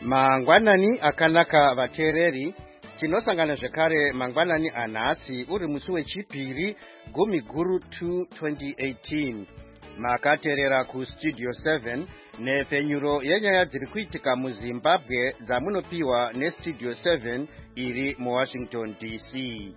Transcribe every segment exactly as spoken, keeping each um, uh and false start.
Mangwanani akanaka vateereri, tinosangana zvekare mangwanani anhasi uri musi wechipiri gumi guru two twenty eighteen. Makateerera kustudio seven nepfenyuro yenyaya dziri kuitika muZimbabwe dzamunopiwa nestudio seven iri muWashington D C.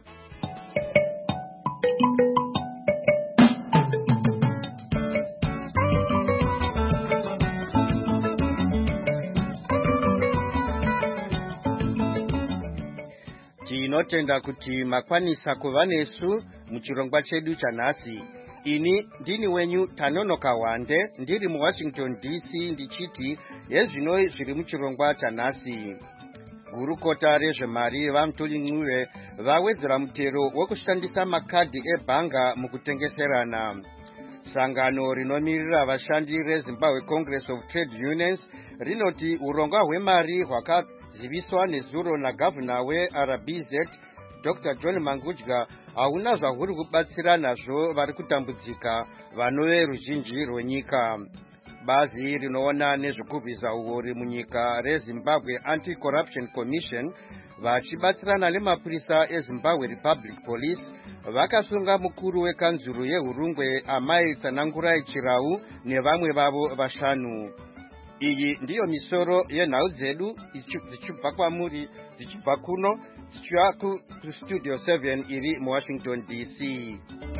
Tinotenda kuti makwanisa kuva nesu muchirongwa chedu chanhasi. Ini ndini wenyu Tanonoka Wande, ndiri muWashington D C ndichiti yezvino zviri muchirongwa chanhasi. Gurukota rezvemari vaMutuli Ncube vawedzera mutero wekushandisa makadhi ebhanga mukutengeserana. Sangano rinomirira vashandi reZimbabwe Congress of Trade Unions rinoti urongwa hwemari hwakaziviswa nezuro nagavhuna weR B Z Doctor John Mangudya hauna zvahuri kubatsira nazvo vari kutambudzika vanove ruzhinji rwenyika. Bazi rinoona nezvekurwisa uori munyika reZimbabwe Anti-Corruption Commission vachibatsirana nemapurisa eZimbabwe Republic Police vakasunga mukuru wekanzuru yehurungwe Amai Tsanangurai Chirau nevamwe vavo vashanu. Iyi ndiyo misoro yenhau dzedu dzichibva kwamuri dzichibva kuno dzichiuya kustudio seven iri muWashington D C.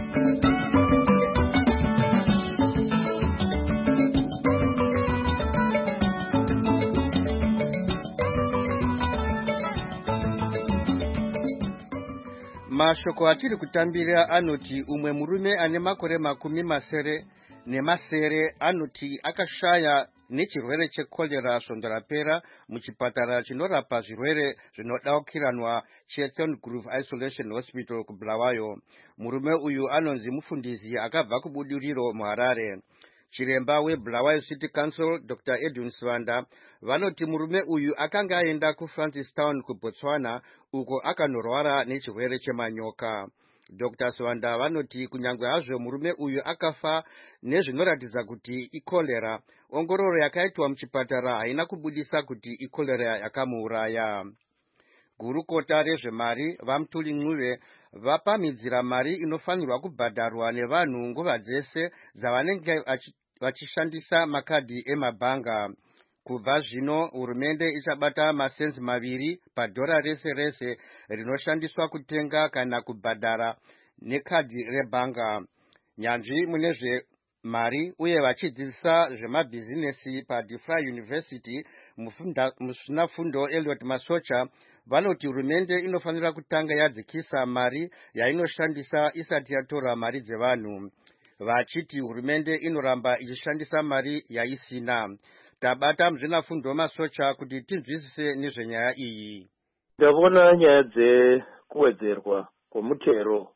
Mashoko atiri kutambira anoti umwe murume ane makore makumi masere nemasere anoti akashaya nechirwere chekolera svondo rapera muchipatara chinorapa zvirwere zvinodaukiranwa cheThorn Grove Isolation Hospital kuBulawayo. Murume uyu anonzi mufundisi akabva kubuduriro muHarare. Chiremba weBulawayo City Council Doctor Edwin Swanda vanoti murume uyu akanga aenda kuFrancistown kuBotswana uko akanorwara nechirwere chemanyoka. Doctor Swanda vanoti kunyangwe hazvo murume uyu akafa nezvinoratidza kuti ikolera, ongororo yakaitwa muchipatara haina kubudisa kuti ikolera yakamuuraya. Gurukota rezvemari vaMutuli Ncube vapamhidzira mari inofanirwa kubhadharwa nevanhu nguva dzese dzavanenge vachishandisa makadhi emabhanga. Kubva zvino hurumende ichabata masenzi maviri padhora rese rese rinoshandiswa kutenga kana kubhadhara nekadhi rebhanga. Nyanzvi munezvemari uye vachidzidzisa zvemabhizinesi paDeFry University muzvinafundo Elliot Masocha vanoti hurumende inofanira kutanga yadzikisa mari yainoshandisa isati yatora mari dzevanhu. Vachiti hurumende inoramba ichishandisa mari yaisina. Tabata muzvinafundo Masocha kuti tinzwisise nezvenyaya iyi. Ndabona nyaya dzekuwedzerwa kwomutero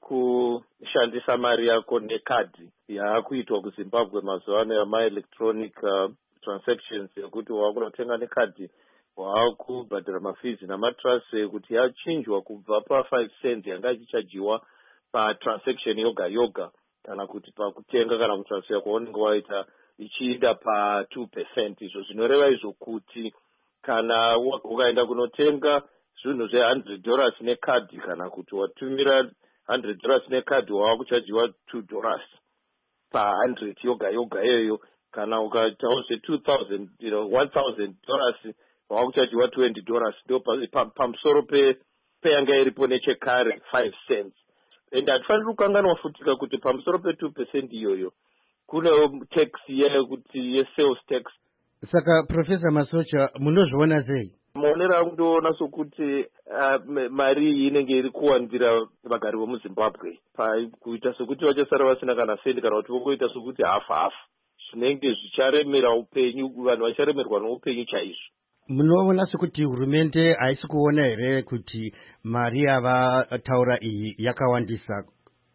wokushandisa mari yako nekadhi yaakuitwa kuZimbabwe mazuva ano yama-electronic uh, transactions yekuti waakunotenga nekadhi waakubhadhara mafizi namatrust kuti yachinjwa kubva pa-five cents yanga ichichajiwa patransaction yoga yoga kana kuti pakutenga kana kutransfer kwaunenge waita ichienda pa-two percent. Izvo zvinoreva izvo kuti kana ukaenda kunotenga zvinhu zve-hundred dollars nekadhi kana kuti watumira hundred dollars nekadhi waakuchajiwa two dollars pa-hundred yoga yoga iyoyo. Kana ukaitawo zve-two thousand, you know, one thousand dollars waakuchajiwa twenty dollars. Ndo pamusoro peyanga iripo nechekare five cents. Ende hatifaniri kukanganwa futika kuti pamusoro pe-two percent iyoyo kune tax yekuti ye-sales tax. Saka Professor Masocha munozviona sei? Maonero angu ndoona sokuti uh, mari inenge iri kuwandira vagari vemuZimbabwe kuita sokuti vachasara vasina kana sendi kana kuti vokuita sokuti hafu hafu zvinenge zvicharemera upenyu, vanhu vacharemerwa noupenyu chaizvo. Munoona sokuti hurumende haisi kuona here kuti mari yavataura iyi yakawandisa?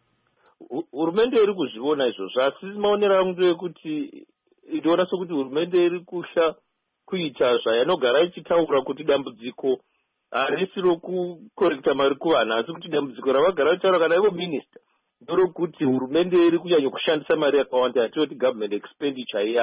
Hurumende iri kuzviona izvozvo, asi maonero angu ndeyekuti inoona sokuti hurumende iri kuhla kuita zvayanogara ichitaura kuti dambudziko harisi rokukorekta mari kuvanhu, asi kuti dambudziko ravagara vachitaura kana ivo minista ndorokuti hurumende iri kunyanya kushandisa mari yakawanda yatinoti government expenditure iya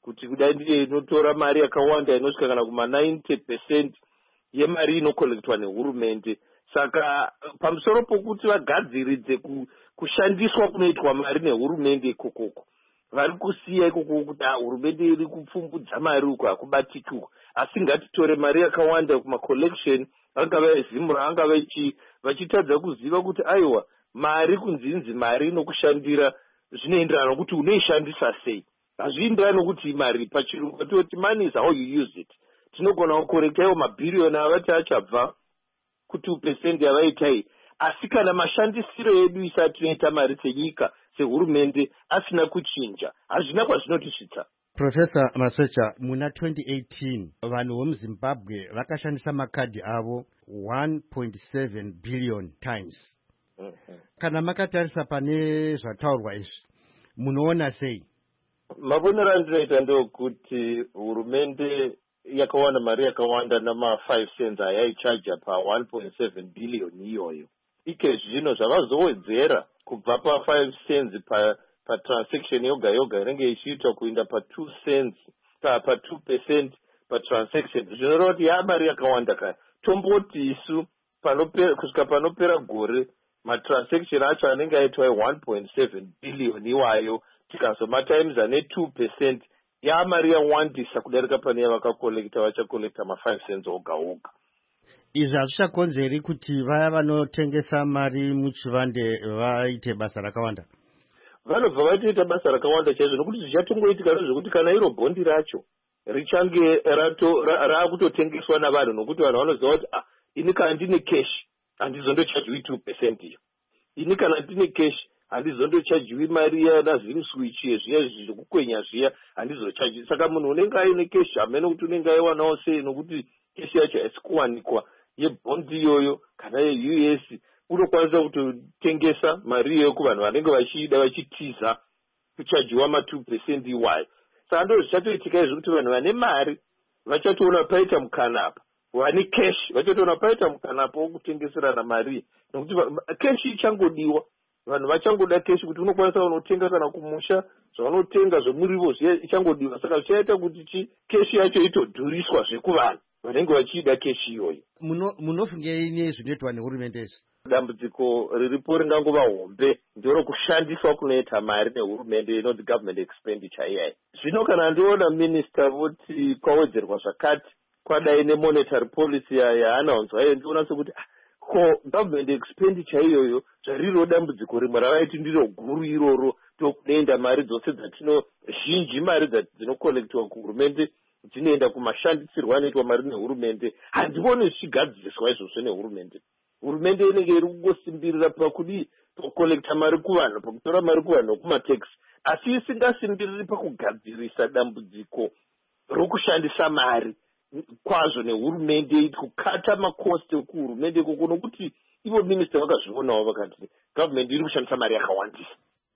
kuti kudai ndiye inotora mari yakawanda inosvika kana kuma ninety percent yemari inokolektwa nehurumende. Saka pamusoro pokuti vagadziridze kushandiswa kunoitwa mari nehurumende ikokoko, vari kusiya ikoko kuti hurumende iri kupfumbudza mari uko hakubatiki uko, asi ngatitore mari yakawanda kumacollection, vangava vezimura vangava vachitadza kuziva kuti aiwa mari kunzinzi mari inokushandira zvinoenderana nokuti unoishandisa sei. Hazvienderani nokuti mari pachirungu patoti money is how you use it. Tinogona kukorekta iwo mabhiriyoni avati achabva ku2 percent yavaitai, asi kana mashandisiro edu isati tinoita mari senyika sehurumende asina kuchinja, hazvina kwazvinotisvitsa. Professor Masocha, muna twenty eighteen vanhu vomuZimbabwe vakashandisa makadhi avo one point seven billion times. Mm-hmm. Kana makatarisa pane zvataurwa izvi munoona sei? Mavonero andinoita ndokuti hurumende yakawana mari yakawanda nama five cents ayaichaja pa one point seven billion iyoyo. Ike zvino zvavazowedzera kubva pa five cents pa pa transaction yoga yoga inenge ichiitwa kuenda pa two cents pa pa two percent pa transaction. Zvinoreva kuti yamari yakawanda kaya. Tomboti isu panopera kusvika panopera gore matransaction acho anenge aitwa one point seven billion iwayo, tikazoma times ane two percent yamari yawandisa kudarika pane yavakakolekta vachakolekta ma five cents oga oga. Izvi hazvichakonzeri kuti vaya vanotengesa mari muchivande vaite basa rakawanda? Vanobva vaitoita basa rakawanda chaizvo, nokuti zvichatongoitika zvekuti kana iro bhondi racho richange raakutotengeswa navanhu, nokuti vanhu vanoziva kuti ah, ini kana ndine cash handizondochajiwi two percent iyo, ini kana ndine cash handizondochajiwi mari yanazim switch yezviya zvekukwenya zviya handizochajiwi. Saka munhu unenge aine cash hamene kuti unenge aiwanawo sei, nokuti cash yacho haisi kuwanikwa yebhondi iyoyo kana ye-U S, unokwanisa kutotengesa mari iyoyo kuvanhu vanenge vachida vachitiza kuchajiwa ma two percent iwayo. Saka ndo zvichatoitika izvi kuti vanhu vane mari vachatoona paita mukanapa, vane cash vachatoona paita mukanapa wokutengeserana mari, nokuti cash ichangodiwa. Vanhu vachangoda cash kuti unokwanisa unotenga kana kumusha zvavanotenga zvemurivo zviya ichangodiwa. Saka zvichaita kuti chi cash yacho itodhuriswa zvekuvanhu vanenge vachida cash iyoyo. Munofungei nezvinoitwa nehurumende izvi? Dambudziko riripo ringangova hombe ndiro kushandiswa kunoita mari nehurumende inonzi government expenditure iyayi. Zvino kana ndiona minister voti kwawedzerwa zvakati kwadai nemonetary policy yaanaunzwayo, ndiona sekuti ko government expenditure iyoyo zvariro dambudziko rimwe ravaiti ndiro guru iroro, tokunoenda mari dzose dzatino zhinji mari dzinokolektiwa kuhurumende dzinoenda kumashandisirwo anoitwa mari nehurumende. Handioni zvichigadziriswa izvozvo nehurumende. Hurumende inenge iri kungosimbirira pakudi pakukolekta mari kuvanhu, pakutora mari kuvanhu nokumatax, asi isingasimbiriri pakugadzirisa dambudziko rokushandisa mari kwazvo nehurumende, kukata makosti ekuhurumende ikoko, nokuti ivo minista vakazvionawo vakati government iri kushandisa mari yakawandisa.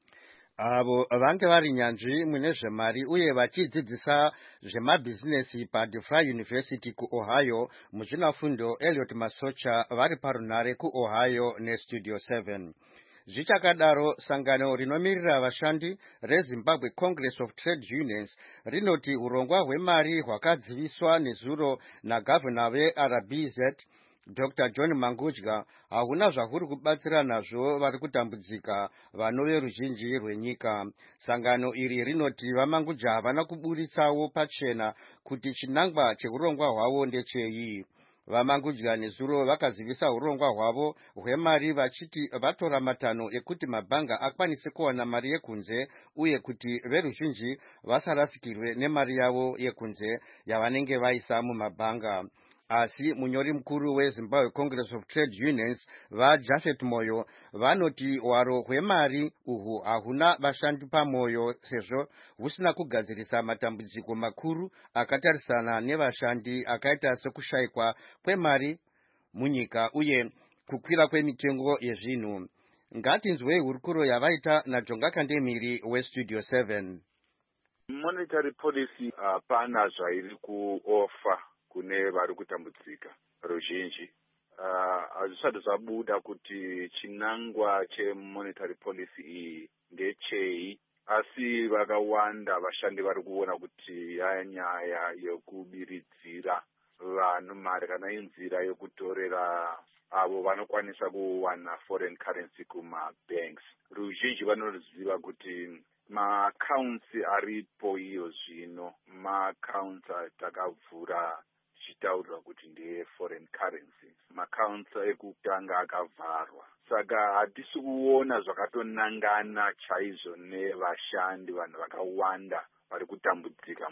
Avo vange vari nyanzvi mune zvemari uye vachidzidzisa zvemabhizinesi paDeFry University kuOhio, muzvinafundo Elliot Masocha vari parunare kuOhio neStudio seven. Zvichakadaro, sangano rinomirira vashandi reZimbabwe Congress of Trade Unions rinoti urongwa hwemari hwakadziviswa nezuro nagavana veR B Z Doctor John Mangudya hauna zvahuri kubatsira nazvo vari kutambudzika vanove ruzhinji rwenyika. Sangano iri rinoti vaMangudya havana kuburitsawo pachena kuti chinangwa cheurongwa hwavo ndechei. VaMangudya nezuro vakazivisa urongwa hwavo hwemari vachiti vatora matanho ekuti mabhanga akwanise kuwana mari yekunze uye kuti veruzhinji vasarasikirwe nemari yavo yekunze yavanenge vaisa mumabhanga. Asi munyori mukuru weZimbabwe Congress of Trade Unions vaJafet Moyo vanoti hwaro hwemari uhwu hahuna vashandi pamoyo sezvo husina kugadzirisa matambudziko makuru akatarisana nevashandi akaita sekushayikwa kwemari munyika uye kukwira kwemitengo yezvinhu. Ngatinzwei hurukuro yavaita naJonga Kandemiri weStudio seven. Monetary policy hapana uh, zvairi kuofa kune vari kutambudzika ruzhinji. Hazvisati uh, zvabuda kuti chinangwa chemonetary policy iyi ndechei asi vakawanda vashandi vari kuona kuti yaya nyaya yokubiridzira vanhu mari kana inzira yokutorera avo vanokwanisa kuwana foreign currency kumabanks. Ruzhinji vanoziva kuti maaccounts aripo iyo zvino maaccounts atakavhura tichitaurira kuti ndeye foreign currency, maaccounts ekutanga akavharwa. Saka hatisi kuona zvakatonangana chaizvo nevashandi vanhu vakawanda vari kutambudzika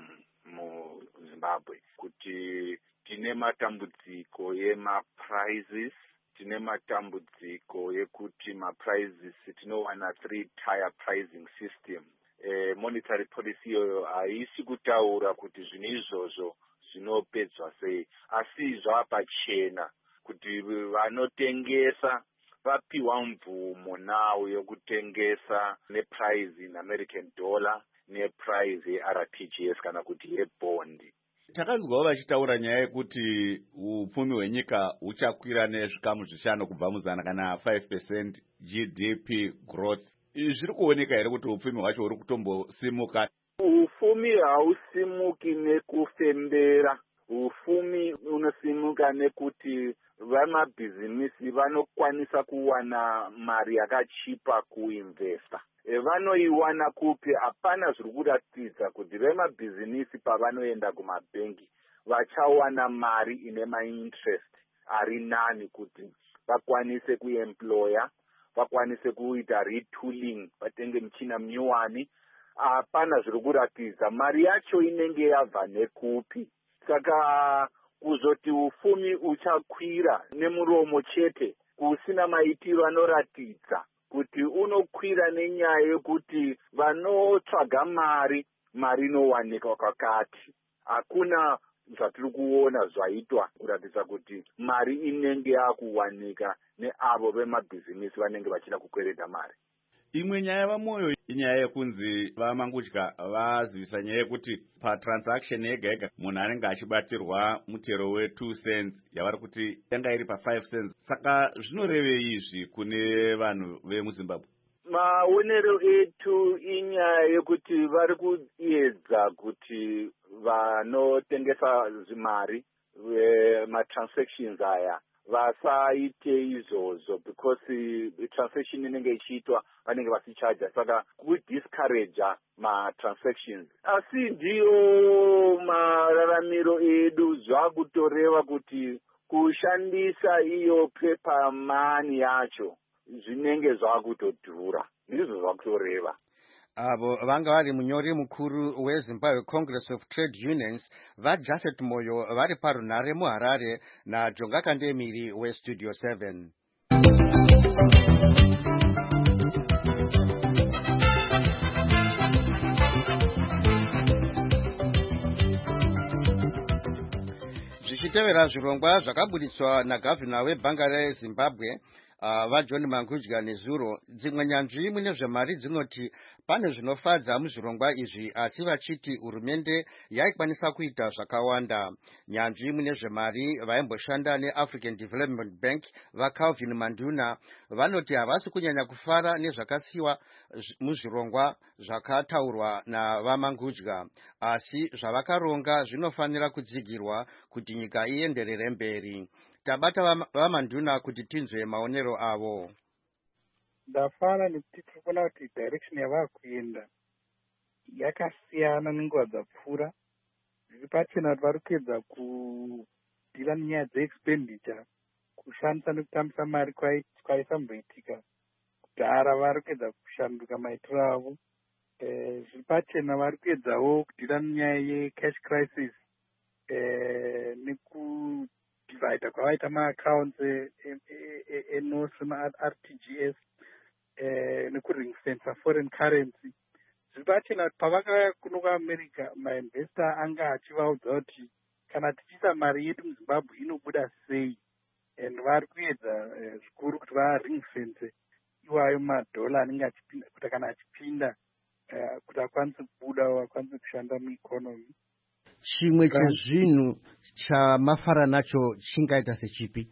muZimbabwe, kuti tine matambudziko yema-prices, tine matambudziko yekuti ma-prices tinowana three tier pricing system. Eh, monetary policy iyoyo haisi kutaura kuti zvinhu izvozvo zvinopedzwa sei, asi zvapachena kuti vanotengesa vapiwa mvumo nawo yokutengesa neprice in American dollar neprice ye-R T G S kana kuti yebondi. Takanzwawo vachitaura nyaya yekuti upfumi hwenyika huchakwira nezvikamu zvishanu kubva muzana kana five percent G D P growth. Zviri kuoneka here kuti upfumi hwacho huri kutombosimuka? Ufumi hausimuki nekufembera. Ufumi unosimuka nekuti vamabhizimisi vanokwanisa kuwana mari yakachipa kuinvesta. Vanoiwana kupi? Hapana zviri kuratidza kuti vemabhizinisi pavanoenda kumabhengi vachawana mari ine mainterest ari nani kuti vakwanise kuemploya, vakwanise kuita retooling, vatenge michina minyuwani. Hapana zviri kuratidza mari yacho inenge yabva nekupi. Saka kuzoti ufumi uchakwira nemuromo chete kusina maitiro anoratidza kuti unokwira nenyaya yekuti vanotsvaga mari, mari inowanika kwakati. Hakuna zvatiri kuona zvaitwa kuratidza kuti mari inenge yakuwanika neavo vemabhizimisi vanenge vachida kukwereta mari. Imwe nyaya vamoyo inyaya yekunzi vamangudya vazivisa nyaya yekuti patransaction yega yega munhu anenge achibatirwa mutero we two cents yavari kuti yanga iri pa five cents. Saka zvinorevei izvi kune vanhu vemuZimbabwe? Maonero etu inyaya yekuti vari kuedza kuti vanotengesa zimari matransactions aya vasaite izvozvo, because transaction inenge ichiitwa vanenge vasichaja, saka kudiscourage matransactions. Asi ndiyo mararamiro edu zvakutoreva kuti kushandisa iyo paper money yacho zvinenge zvakutodhura, ndizvo zvakutoreva. Avo vanga vari munyori mukuru weZimbabwe Congress of Trade Unions vaJafet Moyo vari parunhare muHarare naJonga Kandemiri weStudio seven. Zvichitevera zvirongwa zvakaburitswa nagavhina webhanga reZimbabwe Uh, vaJohn Mangudya nezuro, dzimwe nyanzvi mune zvemari dzinoti pane zvinofadza muzvirongwa izvi, asi vachiti hurumende yaikwanisa kuita zvakawanda. Nyanzvi mune zvemari vaimboshanda neAfrican Development Bank vaCalvin Manduna vanoti havasi kunyanya kufara nezvakasiwa muzvirongwa zvakataurwa navamangudya, asi zvavakaronga zvinofanira kudzigirwa kuti nyika ienderere mberi. Tabata vamanduna kuti tinzwe maonero avo. Ndafara nekuti tikuona kuti direction yavakuenda yakasiyana nenguva dzapfuura. Zviri pachena kuti vari kuedza kudhira nenyaya dzeexpenditure, kushandisa nekutambisa mari kwaisamboitika kudhara. Vari kuedza kushanduka maitiro avo. Zviri pachena vari kuedzawo kudhira nenyaya yecash crisis neku divider kwavaita maaccounts enorth ma-R T G S nekuring fence foreign currency. Zviri pachena kuti pavakauya kuno kuAmerica mainvestor anga achivaudza kuti kana tichiisa mari yedu muZimbabwe inobuda sei, and vari kuedza zvikuru kuti varing fence iwayo madhola anenge achipinda, kuti kana achipinda kuti akwanise kubuda akwanise kushanda mueconomy. Chimwe chezvinhu chamafara nacho chingaita sechipi?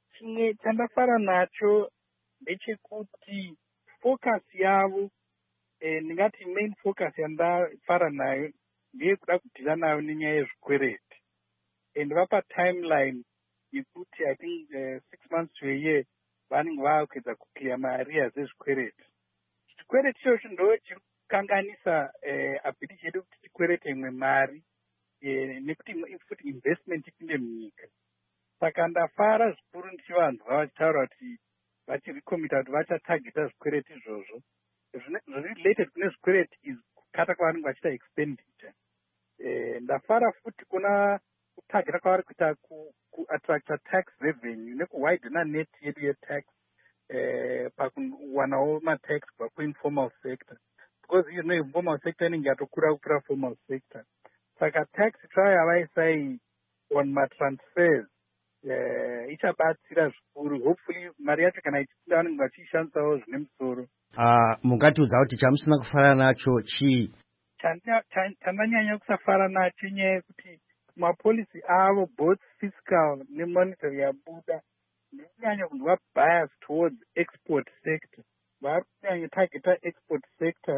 Chimwe chandafara nacho ndechekuti focus yavo eh, ndingati main focus yandafara nayo ndeyekuda kudhila nayo nenyaya yezvikwereti. And vapa timeline yekuti I think uh, six months to a year vanenge vakuedza kuclear maareas ezvikwereti. Chikwereti ichocho ndo chikukanganisa uh, ability yedu kuti tikwerete imwe mari uh, nekuti futi investment ipinde munyika. Saka ndafara zvikuru ndichivanzwa vachitaura kuti vachirekomita kuti vachatageta zvikwereti izvozvo zviri related kune zvikwereti is kukata kwavanenge vachiita expenditure. Eh, ndafara futi kuna kutageta kwavari kuita kuattracta tax revenue nekuwidena net yedu yetax eh, pakuwanawo matax kubva kuinformal sector, because you know informal sector inenge yatokura kupira formal sector. Saka tax trial yavaisai on matransfers eh, ichabatsira zvikuru. Hopefully mari yacho kana ichipinda vanenge vachiishandisawo zvine musoro. Uh, mungatiudza kuti chamusina kufara nacho chii? Chandanyanya kusafara nacho nyaya yekuti mapolicy avo both fiscal nemonetary yabuda ndikunyanya kunzwa bias towards export sector. Vari kunyanya targeta export sector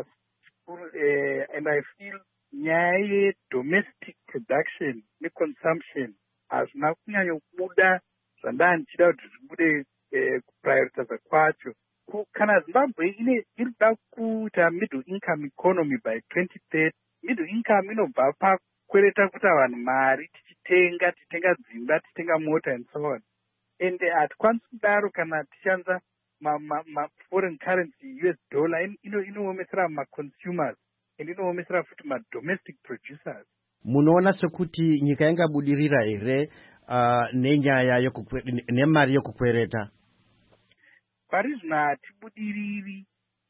uh, and I feel nyaya yedomestic production neconsumption hazvina kunyanya kubuda zvandanga ndichida kuti zvibude uh, kuprioritiza kwacho. Kana Zimbabwe ine irikuda kuita middle income economy by twenty thirty, middle income inobva pakwereta kuita vanhu mari tichitenga tichitenga dzimba tichitenga mota and so on. And hatikwanisi kudaro kana tichanza ma, ma, ma foreign currency U S dollar inoomesera ino ma-consumers and inoomesera futi ma-domestic producers. Munoona sekuti nyika ingabudirira here uh, nenyaya nemari yokukwereta? Pari zvino hatibudiriri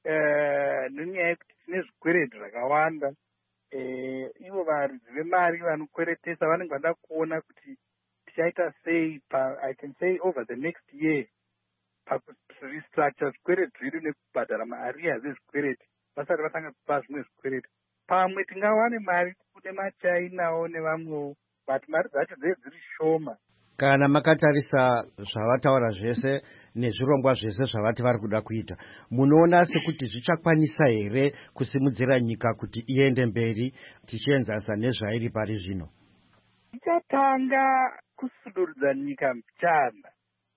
uh, nenyaya yekuti tine zvikwereti zvakawanda. Eh, ivo varidzi vemari vanokweretesa vanenge vada kuona kuti tichaita sei pa I can say over the next year pakurestructure zvikwereti zvedu nekubhadhara maareas ezvikwereti vasati vatanga kupa zvimwe zvikwereti. Pamwe tingawane mari kune machainawo nevamwewo but mari dzacho dzinenge dziri shoma. Kana makatarisa zvavataura zvese nezvirongwa zvese zvavati vari kuda kuita, munoona sekuti zvichakwanisa here kusimudzira nyika kuti iende mberi tichienzanisa nezvairi pari zvino? Tichatanga kusudurudza nyika mbichana.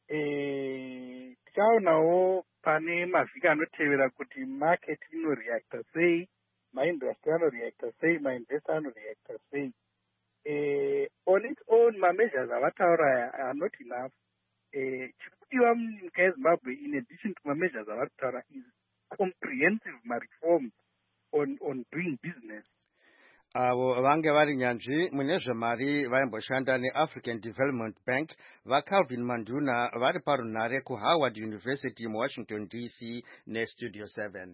Eh, tichaonawo pane mavhiki anotevera kuti market inoreacta sei, maindustry anoreacta sei, mainvestor anoreacta sei. Uh, on its own, my measures avataura are not enough. Chikudiwa munyika yeZimbabwe, in addition to my measures avataura, is comprehensive reforms on on doing business. Avo vange vari nyanzvi mune zvemari vaimboshanda neAfrican Development Bank vaCalvin Manduna vari parunhare kuHoward University muWashington D C neStudio seven.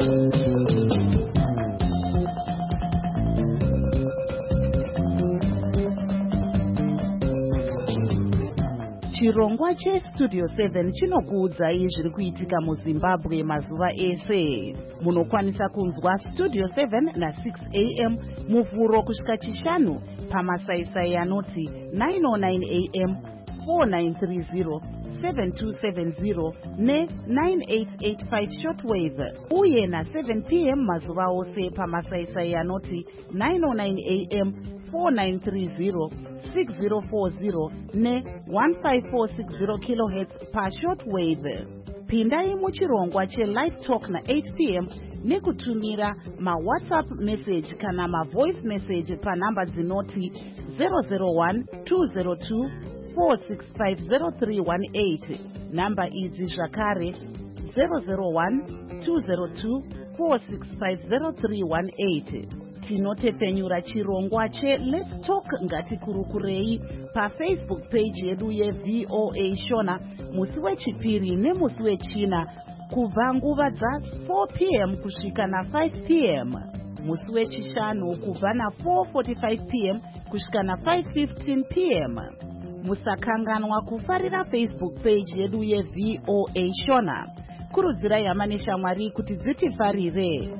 Chirongwa cheStudio seven chinokuudzai zviri kuitika muZimbabwe mazuva ese. Munokwanisa kunzwa Studio seven na six a m muvhuro kusvika chishanu pamasaisai anoti nine oh nine a m, four nine three zero, seven two seven zero ne nine eight eight five shortwave, uye na seven p m mazuva ose pamasaisai anoti nine oh nine a m, four nine three zero, six zero four zero ne one five four six zero kilohertz pa shortwave. Pindai muchirongwa cheLive Talk na eight p m nekutumira ma WhatsApp message kana ma voice message pa namba dzinoti zero zero one two zero two four six five zero three one eight. Namba idzi zvakare zero zero one two zero two four six five zero three one eight. Tinotepenyura chirongwa che Let's Talk ngatikurukurei pa Facebook page yedu ye V O A Shona musi wechipiri nemusi wechina kubva nguva dza four p m kusvika na five p m, musi wechishanu kubva na four forty-five p m kusvika na five fifteen p m. Musakanganwa kufarira Facebook page yedu ye V O A Shona. Kurudzirai hama neshamwari kuti dzitifarire.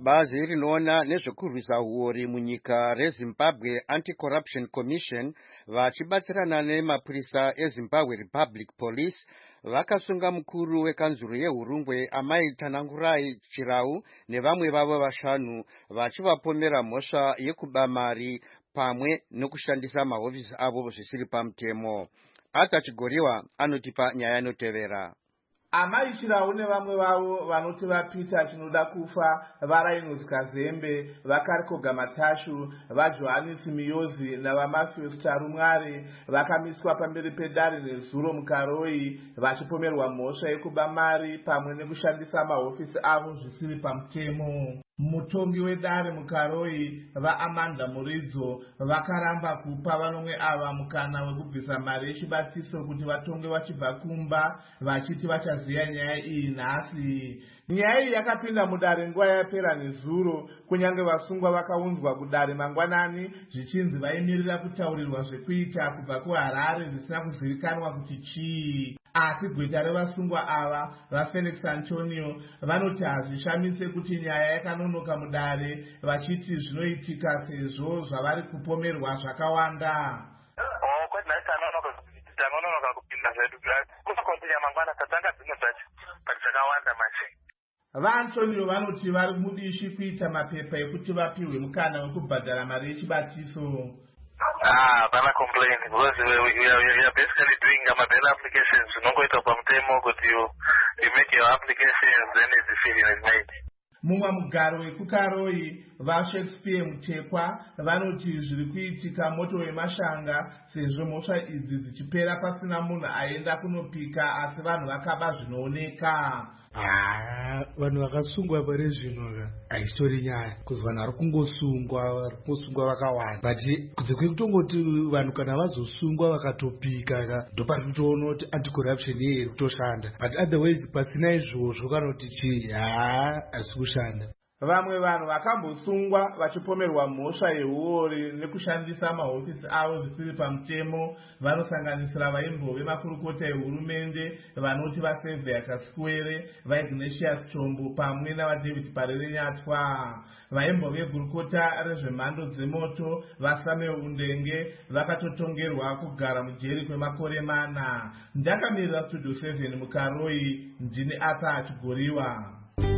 bazi rinoona nezvekurwisa uori munyika reZimbabwe Anti-Corruption Commission vachibatsirana nemapurisa eZimbabwe Republic Police vakasunga mukuru wekanzuru yehurungwe Amai Tanangurai Chirau nevamwe vavo vashanu vachivapomera mhosva yekuba mari pamwe nekushandisa mahofisi avo zvisiri pamutemo. Ata Chigoriwa anotipa nyaya inotevera. Amai Chirau nevamwe vavo vanoti vapita chinoda kufa vaRainos Kazembe, vaKariko Gamatashu, vaJohannes Miyozi navaMatthews Tarumware vakamiswa pamberi pedare nezuro muKaroi vachipomerwa mhosva yekuba mari pamwe nekushandisa mahofisi avo zvisiri pamutemo. Mutongi wedare muKaroi vaAmanda Muridzo vakaramba kupa vanomwe ava mukana wekubvisa mari yechibatiso kuti vatonge vachibva kumba vachiti vachaziya nyaya iyi nhasi. Nyaya iyi yakapinda mudare nguva yapera nezuro, kunyange vasungwa vakaunzwa kudare mangwanani zvichinzi vaimirira kutaurirwa zvekuita kubva kuHarare zvisina kuzivikanwa kuti chii. Asi gweta revasungwa ava vaFelix Antonio vanoti hazvishamise kuti nyaya yakanonoka mudare, vachiti zvinoitika sezvo zvavari kupomerwa zvakawanda. VaAntonio vanoti vari mudishi kuita mapepa ekuti vapiwe mukana wekubhadhara mari yechibatiso. Ah, I'm not complaining because we, we, we, are, we are basically doing um, bail applications. You don't go to Pamtemo, but you, you make your applications, then a decision is made. Mumwe mugaro wekuKaroi vaShakespeare Mutekwa vanoti zviri kuitika moto wemashanga sezvo mhosva idzi dzichipera pasina munhu aenda kunopika asi vanhu vakaba zvinooneka. Ah, vanhu vakasungwa pare zvino haistori nyaya kuzwa vari kungosungwa vari kungosungwa vakawanda, but kunze kwekutongoti vanhu kana vazosungwa vakatopika ndopari kutoona kuti anti-corruption iye iri kutoshanda, but otherwise pasina izvozvo kana kuti chii haa hazisi kushanda. Vamwe vanhu vakambosungwa vachipomerwa mhosva yeuori nekushandisa mahofisi avo zvisiri pamutemo vanosanganisira vaimbove makurukota ehurumende vanoti vaSevia Kaswere, vaIgnatius Chombo pamwe navaDavid Parere Nyatwa. Vaimbove gurukota rezvemhando dzemoto vaSamuel Undenge vakatotongerwa kugara mujeri kwemakore mana. Ndakamirira Studio seven muKaroi, ndini Ata Chigoriwa.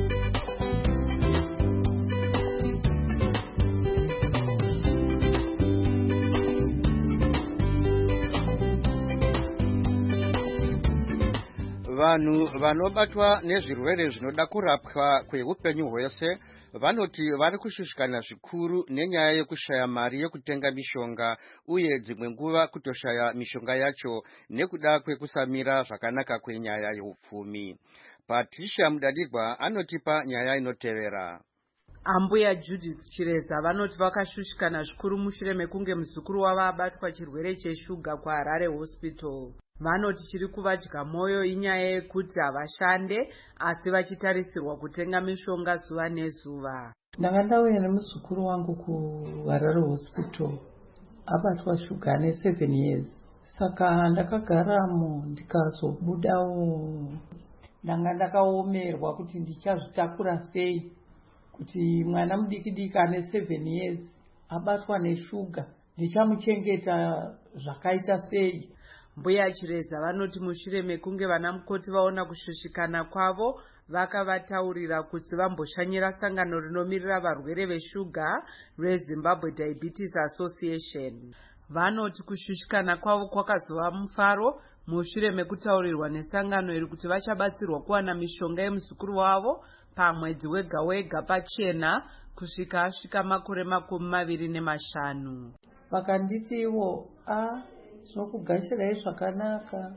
Vanhu vanobatwa nezvirwere zvinoda kurapwa kweupenyu hwese vanoti vari kushushikana zvikuru nenyaya yekushaya mari yekutenga mishonga uye dzimwe nguva kutoshaya mishonga yacho nekuda kwekusamira zvakanaka kwenyaya yeupfumi. Patricia Mudadigwa anotipa nyaya inotevera. Ambuya Judith Chireza vanoti vakashushikana zvikuru mushure mekunge muzukuru wavo abatwa chirwere cheshuga kuHarare Hospital. Vanoti chiri kuvadya moyo inyaya yekuti havashande asi vachitarisirwa kutenga mishonga zuva nezuva. Ndanga ndauya nemuzukuru wangu kuHarare Hospital abatwa shuga ane seven years. Saka ndakagaramo ndikazobudawo ndanga ndakaomerwa kuti ndichazvitakura sei kuti mwana mudiki-diki ane seven years abatwa neshuga ndichamuchengeta zvakaita sei. Mbuya Chireza vanoti mushure mekunge vana mukoti vaona kushushikana kwavo vakavataurira kuti vamboshanyira sangano rinomirira varwere veshuga reZimbabwe Diabetes Association. Vanoti kushushikana kwavo kwakazova mufaro mushure mekutaurirwa nesangano iri kuti vachabatsirwa kuwana mishonga yemuzukuru wavo pamwedzi wega wega pachena kusvika asvika makore makumi maviri nemashanu. Vakanditi ivo a tinokugashirai zvakanaka,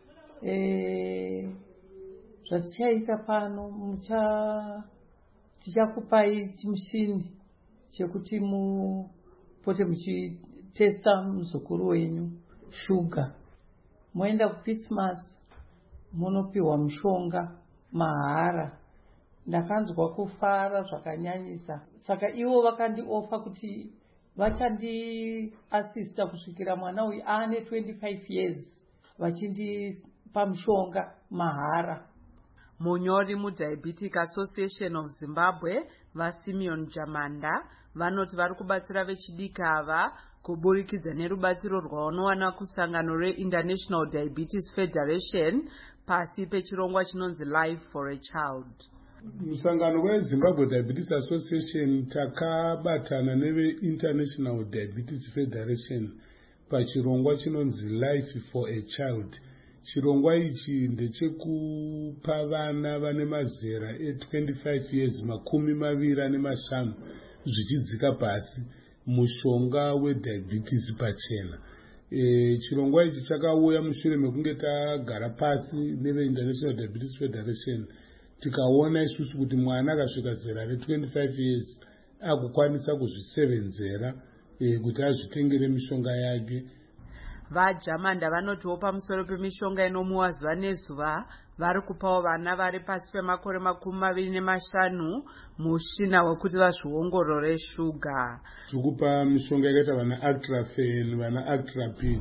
e, zvatichaita pano mucha tichakupai chimushini chekuti mupote muchitesta muzukuru wenyu shuga. Moenda kuChristmas munopiwa mushonga mahara. Ndakanzwa kufara zvakanyanyisa. Saka ivo vakandiofa kuti vachandiasista kusvikira mwana uyu ane twenty-five years vachindipa mushonga mahara. munyori muDiabetic Association of Zimbabwe vaSimeon Jamanda vanoti vari kubatsira vechidiki ava kuburikidza nerubatsiro rwavanowana kusangano reInternational Diabetes Federation pasi pechirongwa chinonzi Life for a Child. Musangano weZimbabwe Diabetes Association takabatana neveInternational Diabetes Federation pachirongwa chinonzi Life for a Child. Chirongwa ichi ndechekupa vana vane mazera e25 years makumi maviri ane mashanu zvichidzika pasi mushonga wediabetes pachena. E, chirongwa ichi chakauya mushure mekunge tagara pasi neveInternational Diabetes Federation tikaona isusu kuti mwana akasvika zera re25 years akukwanisa kuzvisevenzera e, kuti azvitengere mishonga yake. VaJamanda vanotiwo pamusoro pemishonga inomuwa zuva nezuva vari kupawo vana vari pasi pemakore makumi maviri nemashanu mushina wekuti vazviongorore shuga. Tikupa mishonga yakaita vana Actrafen, vana Actrapid,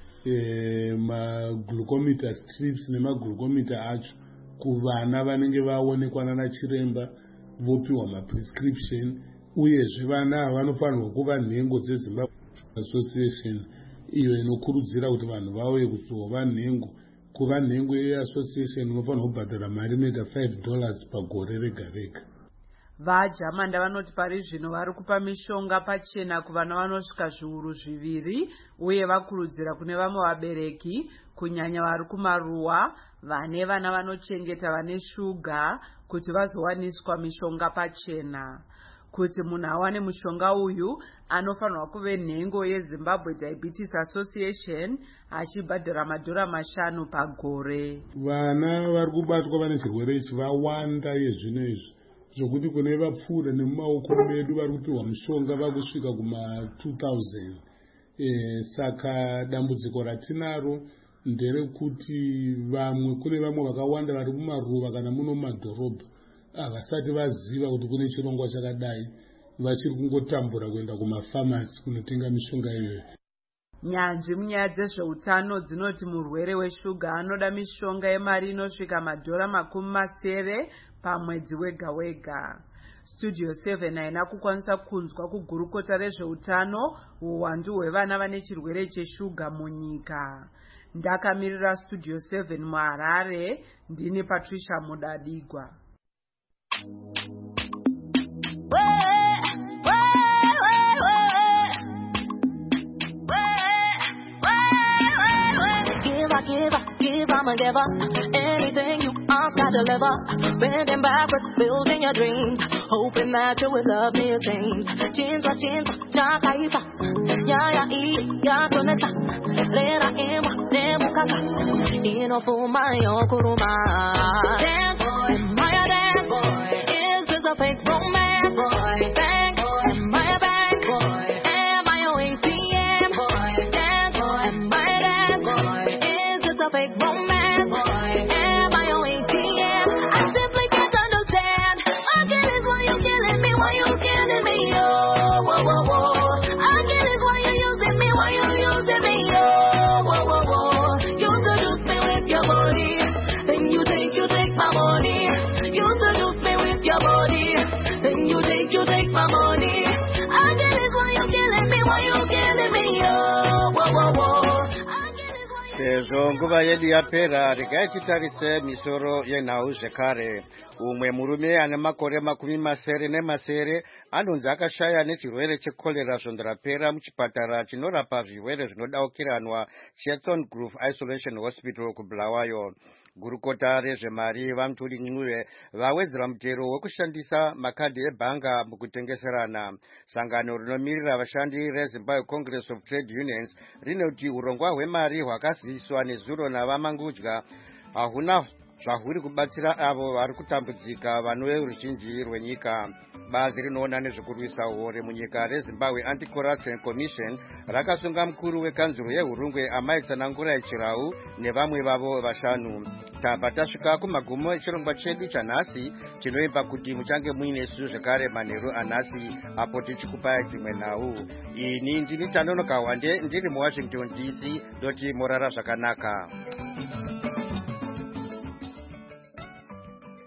e, maglucometer strips nemaglucometer acho kuvana vanenge vaonekwa nana chiremba vopiwa maprescription. Uyezve vana vanofanirwa kuva nhengo dzeZimbabwe Association iyo inokurudzira kuti vanhu vauye kuzova nhengo. Kuva nhengo yeassociation unofanirwa kubhadhara mari mega five dollars pagore rega rega. VaJamanda vanoti pari zvino vari kupa mishonga pachena kuvana vanosvika zviuru zviviri uye vakurudzira kune vamwe vabereki kunyanya vari kumaruwa vane vana vanochengeta vane shuga kuti vazowaniswa mishonga pachena. Kuti munhu awane mushonga uyu anofanirwa kuve nhengo yeZimbabwe Diabetes Association achibhadhara madhora mashanu pagore. Vana vari kubatwa vane chirwere ichi vawanda yezvino izvi zvokuti kune vapfuura nemumaoko medu vari kupiwa mushonga vakusvika kuma two thousand. E, saka dambudziko ratinaro nderekuti vamwe kune vamwe vakawanda vari kumaruva kana muno mumadhorobha havasati vaziva kuti kune chirongwa chakadai vachiri kungotambura kuenda kumafamasi kunotenga mishonga iyoyo. Nyanzvi munyaya dzezveutano dzinoti murwere weshuga anoda mishonga yemari inosvika madhora makumi masere pamwedzi wega wega. Studio seven haina kukwanisa kunzwa kugurukota rezveutano uwandu hwevana vane chirwere cheshuga munyika. Ndakamirira Studio seven muHarare, ndini Patricia Mudadigwa. Give, give, I'm a giver. Anything you ask, I deliver. Bending backwards, building your dreams, hoping that you will love me the same. Chinza, chinza, chakaifa. Ya, ya, i, ya, koneta. Lera, ema, nemukaka. Inofuma, yokuruma. Dance, boy, am I a dance boy? Is this a fake romance? Boy, bang, am I a bang boy? Am I your A T M? Boy, dance, boy, am I a dance boy? Fake romance, boy. Am I your A T M? I simply can't understand. Again, is why you killing me? Why you killing me? Oh, whoa, whoa, whoa. Again, is why you using me? Why you using me? Oh, whoa, whoa, whoa. You seduce me with your body, then you take, you take my money. You seduce me with your body, then you take, you take my money. Again, is why you killing me? Why you killing me? Oh, whoa, whoa, whoa. Sezvo nguva yedu yapera, regai titarise misoro yenhau zvekare. Umwe murume ane makore makumi masere nemasere anonzi akashaya nechirwere chekorera zvondarapera muchipatara chinorapa zvirwere zvinodaukiranwa cheThorngrove Isolation Hospital kuBulawayo. Gurukota rezvemari vaMuturi Ncube vawedzera mutero wekushandisa makadhi ebhanga mukutengeserana. Sangano rinomirira vashandi reZimbabwe Congress of Trade Unions rinoti urongwa hwemari hwakaziviswa nezuro navamangudya hahuna zvahuri kubatsira avo vari kutambudzika vanoruzhinji rwenyika. Bazi rinoona nezvekurwisa hore munyika reZimbabwe Anti-Corruption Commission rakasunga mukuru wekanzuro yeHurungwe Amai Tsanangurai Chirau nevamwe vavo vashanu. Tabva tasvika kumagumo echirongwa chedu chanhasi chinoimba kuti muchange muine su zvekare manheru anhasi apo tichikupai dzimwe nhau. Ini ndini Tanonoka Wande ndiri muWashington D C doti morara zvakanaka.